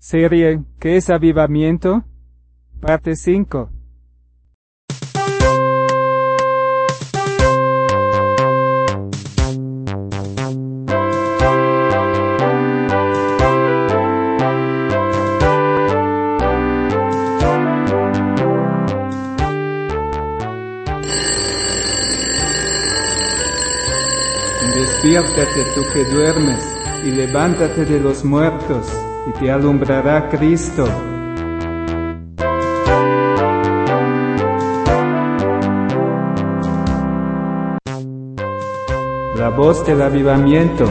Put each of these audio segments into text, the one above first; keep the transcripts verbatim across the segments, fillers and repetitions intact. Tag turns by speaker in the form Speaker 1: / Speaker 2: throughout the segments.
Speaker 1: Serie ¿Qué es avivamiento? Parte cinco. Despiértate tú que duermes, y levántate de los muertos, y te alumbrará Cristo. La voz del avivamiento.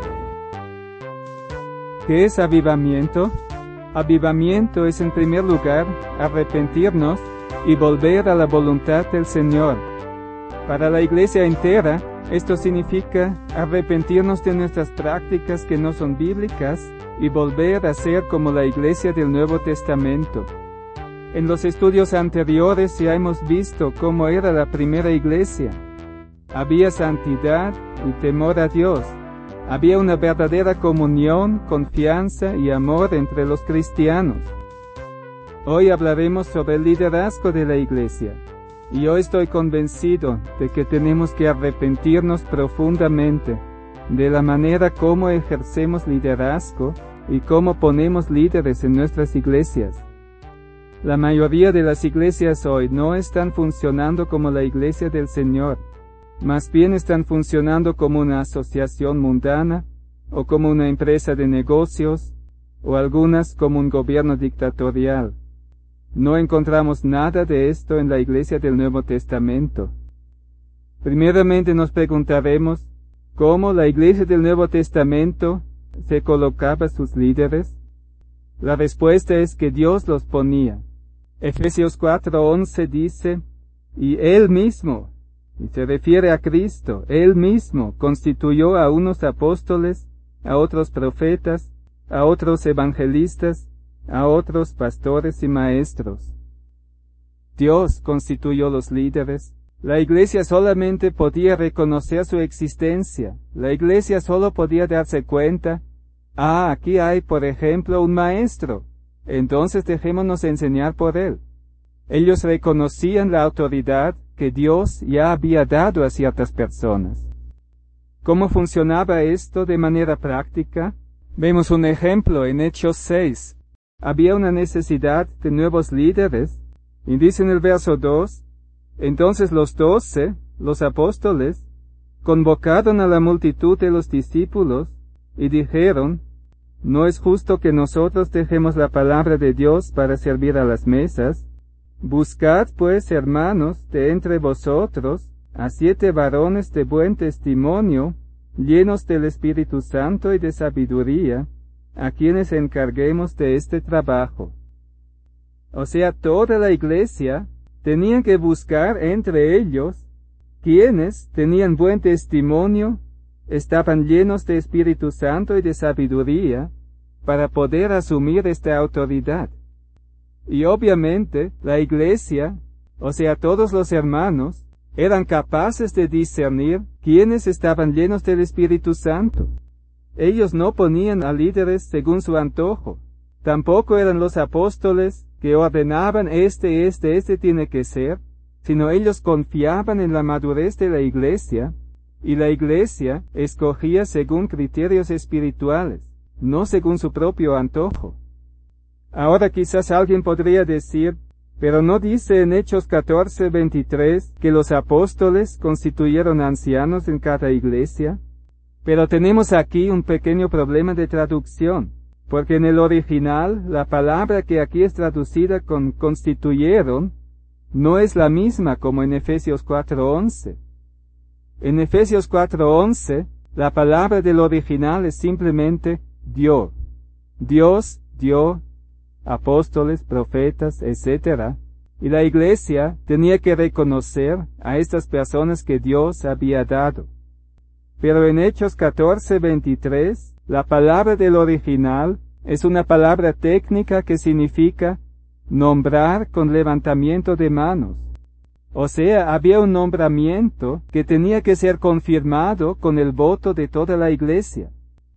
Speaker 1: ¿Qué es avivamiento? Avivamiento es en primer lugar arrepentirnos y volver a la voluntad del Señor. Para la iglesia entera, esto significa arrepentirnos de nuestras prácticas que no son bíblicas y volver a ser como la iglesia del Nuevo Testamento. En los estudios anteriores ya hemos visto cómo era la primera iglesia. Había santidad y temor a Dios. Había una verdadera comunión, confianza y amor entre los cristianos. Hoy hablaremos sobre el liderazgo de la iglesia. Y yo estoy convencido de que tenemos que arrepentirnos profundamente de la manera como ejercemos liderazgo y cómo ponemos líderes en nuestras iglesias. La mayoría de las iglesias hoy no están funcionando como la iglesia del Señor, más bien están funcionando como una asociación mundana, o como una empresa de negocios, o algunas como un gobierno dictatorial. No encontramos nada de esto en la iglesia del Nuevo Testamento. Primeramente nos preguntaremos, ¿cómo la iglesia del Nuevo Testamento se colocaba sus líderes? La respuesta es que Dios los ponía. Efesios cuatro once dice, y Él mismo, y se refiere a Cristo, Él mismo constituyó a unos apóstoles, a otros profetas, a otros evangelistas, a otros pastores y maestros. Dios constituyó los líderes. La iglesia solamente podía reconocer su existencia. La iglesia solo podía darse cuenta, ah, aquí hay, por ejemplo, un maestro, entonces dejémonos enseñar por él. Ellos reconocían la autoridad que Dios ya había dado a ciertas personas. ¿Cómo funcionaba esto de manera práctica? Vemos un ejemplo en Hechos seis. Había una necesidad de nuevos líderes, y dice en el verso dos, entonces los doce, los apóstoles, convocaron a la multitud de los discípulos, y dijeron, no es justo que nosotros dejemos la palabra de Dios para servir a las mesas. Buscad pues, hermanos, de entre vosotros, a siete varones de buen testimonio, llenos del Espíritu Santo y de sabiduría, a quienes encarguemos de este trabajo. O sea, toda la iglesia tenía que buscar entre ellos quienes tenían buen testimonio, estaban llenos de Espíritu Santo y de sabiduría, para poder asumir esta autoridad. Y obviamente la iglesia, o sea, todos los hermanos, eran capaces de discernir quienes estaban llenos del Espíritu Santo. Ellos no ponían a líderes según su antojo. Tampoco eran los apóstoles que ordenaban este, este, este tiene que ser, sino ellos confiaban en la madurez de la iglesia, y la iglesia escogía según criterios espirituales, no según su propio antojo. Ahora quizás alguien podría decir, pero no dice en Hechos catorce veintitrés que los apóstoles constituyeron ancianos en cada iglesia. Pero tenemos aquí un pequeño problema de traducción, porque en el original la palabra que aquí es traducida con constituyeron no es la misma como en Efesios cuatro once. En Efesios cuatro once la palabra del original es simplemente dio. Dios dio apóstoles, profetas, etcétera, y la iglesia tenía que reconocer a estas personas que Dios había dado. Pero en Hechos catorce veintitrés, la palabra del original es una palabra técnica que significa nombrar con levantamiento de manos. O sea, había un nombramiento que tenía que ser confirmado con el voto de toda la iglesia.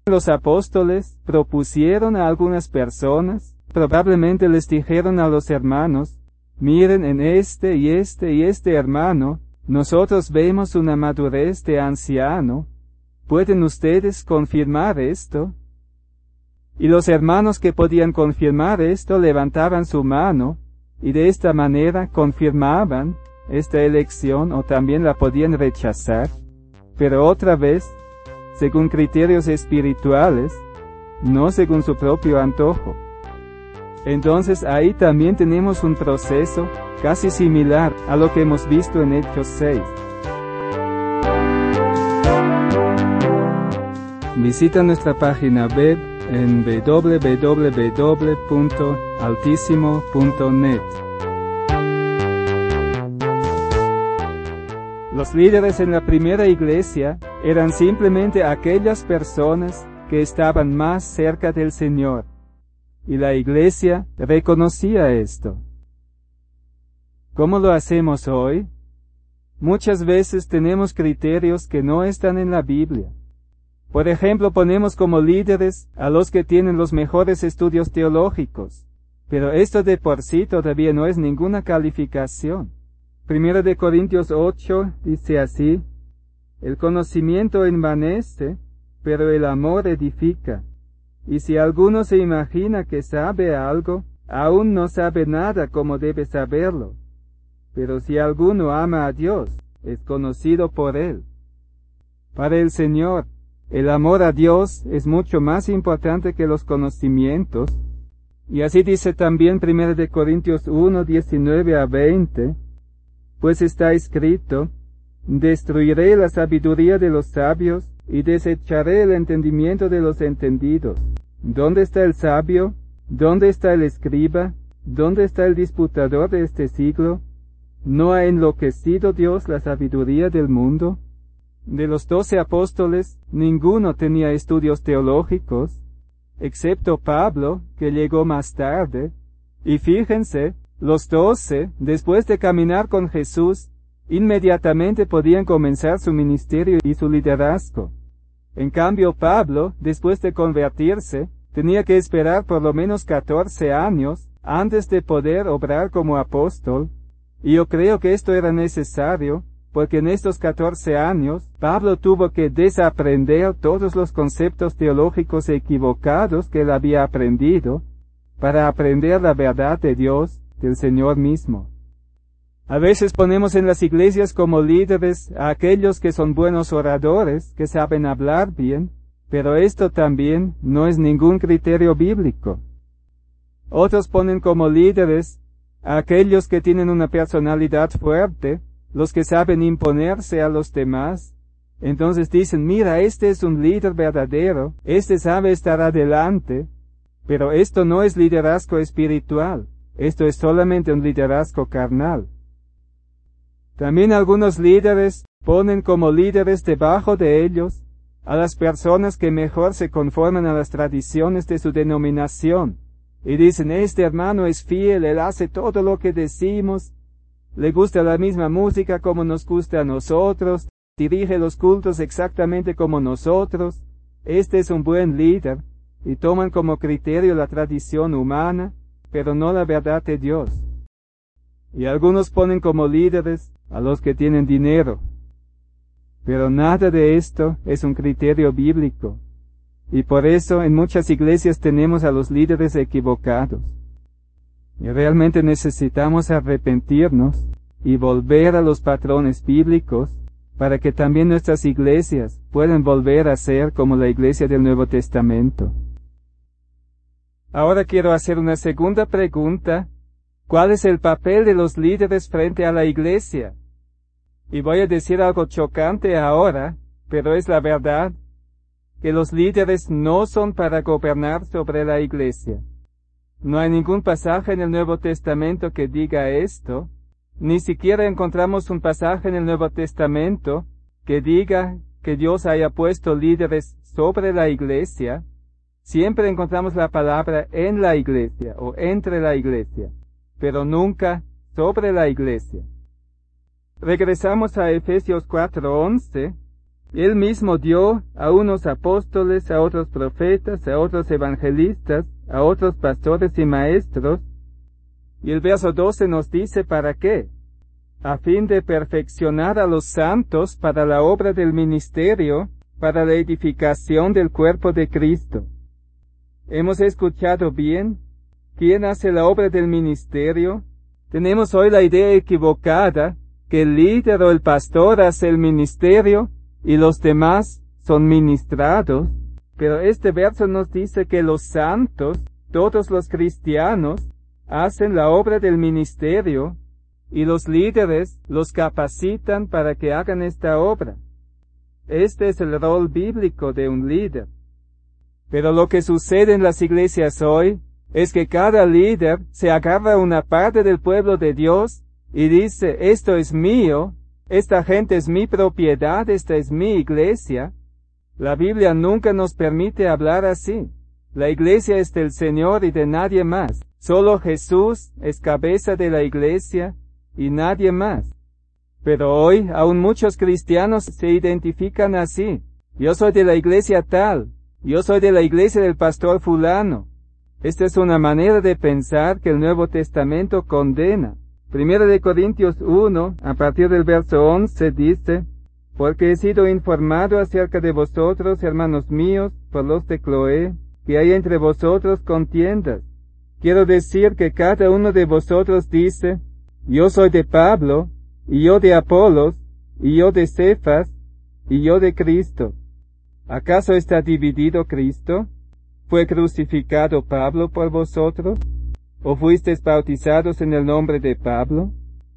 Speaker 1: Los apóstoles propusieron a algunas personas, probablemente les dijeron a los hermanos, miren en este y este y este hermano, nosotros vemos una madurez de anciano, ¿pueden ustedes confirmar esto? Y los hermanos que podían confirmar esto levantaban su mano, y de esta manera confirmaban esta elección o también la podían rechazar, pero otra vez, según criterios espirituales, no según su propio antojo. Entonces ahí también tenemos un proceso casi similar a lo que hemos visto en Hechos seis. Visita nuestra página web en doble u doble u doble u punto altísimo punto net. Los líderes en la primera iglesia eran simplemente aquellas personas que estaban más cerca del Señor, y la iglesia reconocía esto. ¿Cómo lo hacemos hoy? Muchas veces tenemos criterios que no están en la Biblia. Por ejemplo, ponemos como líderes a los que tienen los mejores estudios teológicos, pero esto de por sí todavía no es ninguna calificación. Primero de Corintios ocho dice así, el conocimiento envanece, pero el amor edifica. Y si alguno se imagina que sabe algo, aún no sabe nada como debe saberlo. Pero si alguno ama a Dios, es conocido por Él. Para el Señor, el amor a Dios es mucho más importante que los conocimientos. Y así dice también primero de Corintios uno, diecinueve a veinte, pues está escrito, destruiré la sabiduría de los sabios y desecharé el entendimiento de los entendidos. ¿Dónde está el sabio? ¿Dónde está el escriba? ¿Dónde está el disputador de este siglo? ¿No ha enloquecido Dios la sabiduría del mundo? De los doce apóstoles, ninguno tenía estudios teológicos, excepto Pablo, que llegó más tarde. Y fíjense, los doce, después de caminar con Jesús, inmediatamente podían comenzar su ministerio y su liderazgo. En cambio, Pablo, después de convertirse, tenía que esperar por lo menos catorce años antes de poder obrar como apóstol, y yo creo que esto era necesario, porque en estos catorce años, Pablo tuvo que desaprender todos los conceptos teológicos equivocados que él había aprendido, para aprender la verdad de Dios, del Señor mismo. A veces ponemos en las iglesias como líderes a aquellos que son buenos oradores, que saben hablar bien, pero esto también no es ningún criterio bíblico. Otros ponen como líderes a aquellos que tienen una personalidad fuerte, los que saben imponerse a los demás. Entonces dicen, mira, este es un líder verdadero, este sabe estar adelante, pero esto no es liderazgo espiritual, esto es solamente un liderazgo carnal. También algunos líderes ponen como líderes debajo de ellos a las personas que mejor se conforman a las tradiciones de su denominación, y dicen, este hermano es fiel, él hace todo lo que decimos, le gusta la misma música como nos gusta a nosotros, dirige los cultos exactamente como nosotros, este es un buen líder, y toman como criterio la tradición humana, pero no la verdad de Dios. Y algunos ponen como líderes a los que tienen dinero. Pero nada de esto es un criterio bíblico. Y por eso en muchas iglesias tenemos a los líderes equivocados. Y realmente necesitamos arrepentirnos y volver a los patrones bíblicos para que también nuestras iglesias puedan volver a ser como la iglesia del Nuevo Testamento. Ahora quiero hacer una segunda pregunta. ¿Cuál es el papel de los líderes frente a la iglesia? Y voy a decir algo chocante ahora, pero es la verdad, que los líderes no son para gobernar sobre la iglesia. No hay ningún pasaje en el Nuevo Testamento que diga esto, ni siquiera encontramos un pasaje en el Nuevo Testamento que diga que Dios haya puesto líderes sobre la iglesia. Siempre encontramos la palabra en la iglesia o entre la iglesia, pero nunca sobre la iglesia. Regresamos a Efesios cuatro once, Él mismo dio a unos apóstoles, a otros profetas, a otros evangelistas, a otros pastores y maestros. Y el verso doce nos dice ¿para qué? A fin de perfeccionar a los santos para la obra del ministerio, para la edificación del cuerpo de Cristo. ¿Hemos escuchado bien? ¿Quién hace la obra del ministerio? Tenemos hoy la idea equivocada que el líder o el pastor hace el ministerio y los demás son ministrados, pero este verso nos dice que los santos, todos los cristianos, hacen la obra del ministerio y los líderes los capacitan para que hagan esta obra. Este es el rol bíblico de un líder. Pero lo que sucede en las iglesias hoy es que cada líder se agarra una parte del pueblo de Dios y dice, esto es mío, esta gente es mi propiedad, esta es mi iglesia. La Biblia nunca nos permite hablar así. La iglesia es del Señor y de nadie más. Solo Jesús es cabeza de la iglesia y nadie más. Pero hoy aún muchos cristianos se identifican así. Yo soy de la iglesia tal, yo soy de la iglesia del pastor fulano. Esta es una manera de pensar que el Nuevo Testamento condena. Primera de Corintios uno, a partir del verso once, dice, porque he sido informado acerca de vosotros, hermanos míos, por los de Cloé, que hay entre vosotros contiendas. Quiero decir que cada uno de vosotros dice, yo soy de Pablo, y yo de Apolos, y yo de Cefas, y yo de Cristo. ¿Acaso está dividido Cristo? ¿Fue crucificado Pablo por vosotros? ¿O fuisteis bautizados en el nombre de Pablo?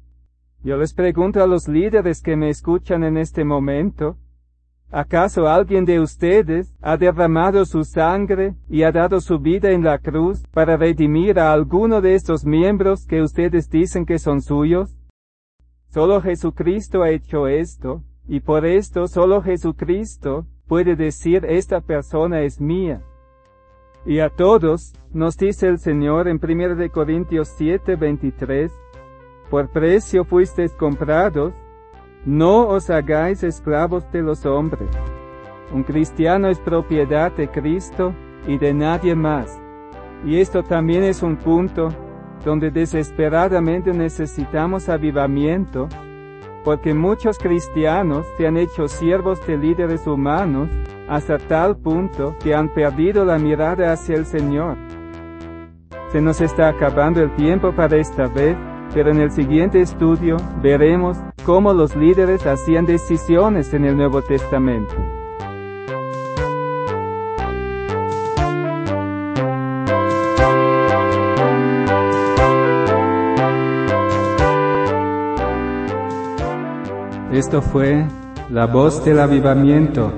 Speaker 1: Yo les pregunto a los líderes que me escuchan en este momento, ¿acaso alguien de ustedes ha derramado su sangre y ha dado su vida en la cruz para redimir a alguno de estos miembros que ustedes dicen que son suyos? Solo Jesucristo ha hecho esto, y por esto solo Jesucristo puede decir esta persona es mía. Y a todos, nos dice el Señor en primera de Corintios siete, veintitrés, por precio fuisteis comprados, no os hagáis esclavos de los hombres. Un cristiano es propiedad de Cristo y de nadie más. Y esto también es un punto donde desesperadamente necesitamos avivamiento, porque muchos cristianos se han hecho siervos de líderes humanos hasta tal punto que han perdido la mirada hacia el Señor. Se nos está acabando el tiempo para esta vez, pero en el siguiente estudio veremos cómo los líderes hacían decisiones en el Nuevo Testamento. Esto fue La Voz del Avivamiento.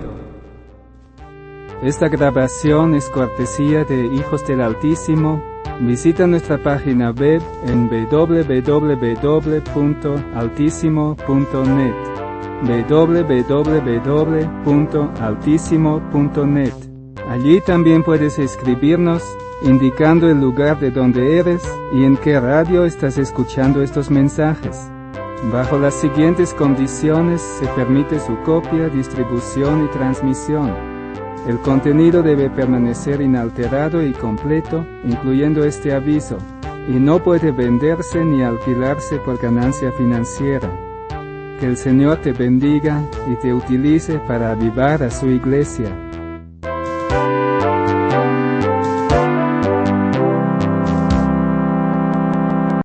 Speaker 1: Esta grabación es cortesía de Hijos del Altísimo. Visita nuestra página web en doble u doble u doble u punto altísimo punto net. doble u doble u doble u punto altísimo punto net. Allí también puedes escribirnos, indicando el lugar de donde eres y en qué radio estás escuchando estos mensajes. Bajo las siguientes condiciones se permite su copia, distribución y transmisión. El contenido debe permanecer inalterado y completo, incluyendo este aviso, y no puede venderse ni alquilarse por ganancia financiera. Que el Señor te bendiga y te utilice para avivar a su iglesia.